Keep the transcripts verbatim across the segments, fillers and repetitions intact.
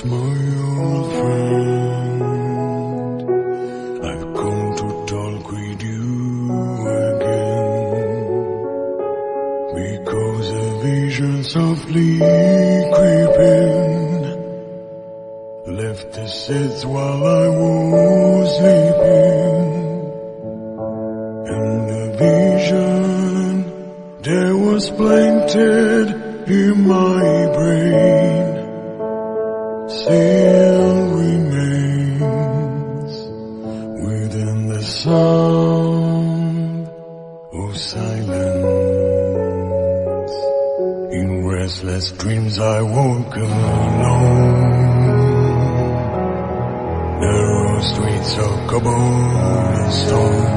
Silence, my old friend, I've come to talk with you again, because a vision softly creeping left the seeds while I was sleeping. And the vision that was planted in my brain still remains within the sound of silence. In restless dreams I woke alone, narrow streets of cobblestone,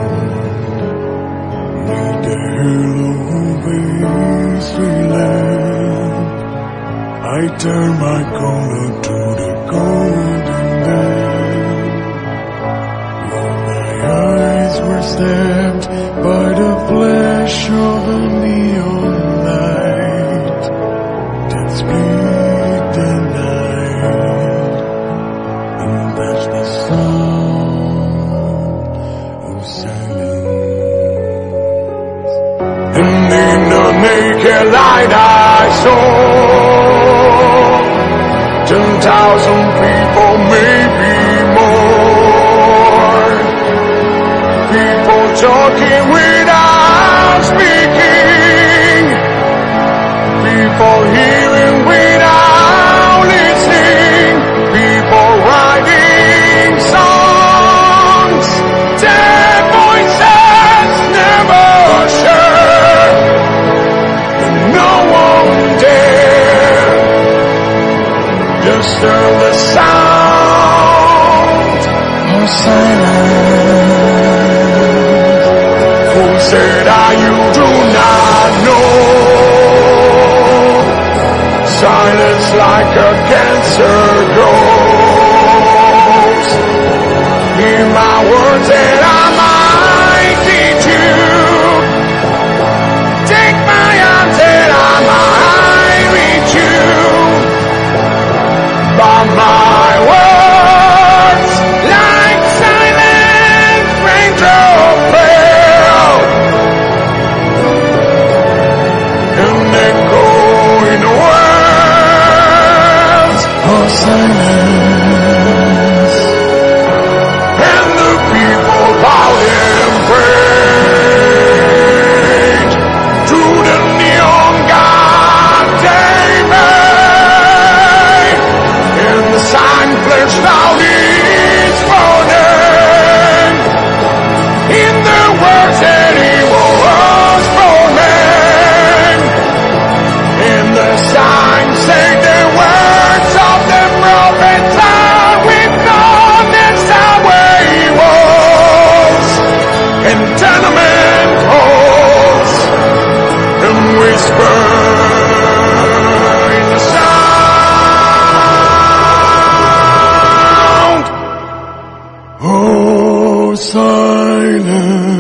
neath the halo of a street lamp, I turn my collar to the golden lamp. When my eyes were stabbed by the flash of a neon light that split the night and touched the sound of silence. And in the naked light I saw ten thousand people, maybe more. People talking without speaking. People hearing without listening. People writing songs. Dead voices never share. And no one dare disturb the sound of silence. Who said ah, you do not know? Silence like a cancer grows. Hear my words that I might teach you. Take my arms that I might reach you. By my words, like silent raindrop fell, and echo in words of silence, and the people bowed and prayed to the neon god they made. The sign flashed out its morning in the words that he was spoken. And the sign said the words of the prophet Lord, with known that's how he was. And tenement halls and whisper in the sound. Oh, silence.